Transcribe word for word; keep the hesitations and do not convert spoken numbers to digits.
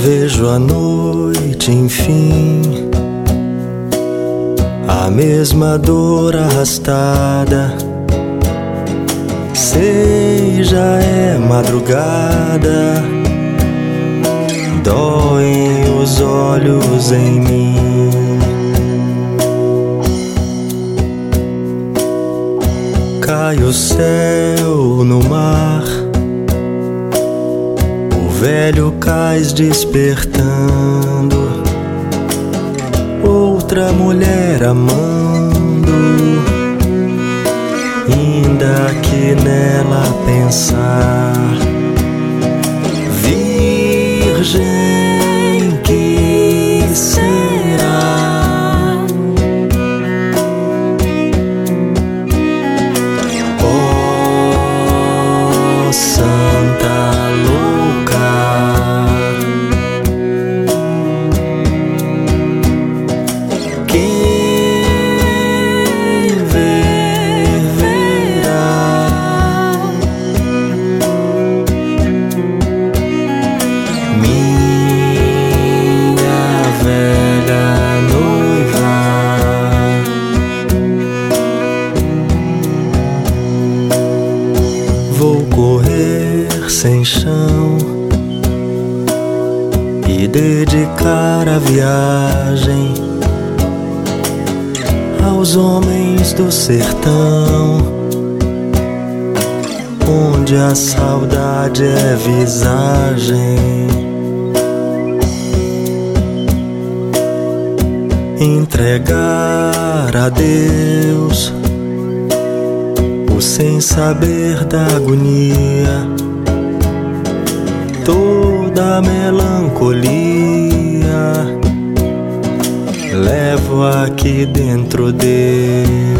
Vejo a noite, enfim, a mesma dor arrastada. Sei, já é madrugada, doem os olhos em mim. Cai o céu no mar, o velho cais despertando, outra mulher amando, ainda que nela pensar. Virgem que será, oh santa louca, quem ver verá. Minha velha noiva, vou correr sem chão e dedicar a viagem aos homens do sertão, onde a saudade é visagem. Entregar a Deus o sem saber da agonia, toda a melancolia levo aqui dentro dele.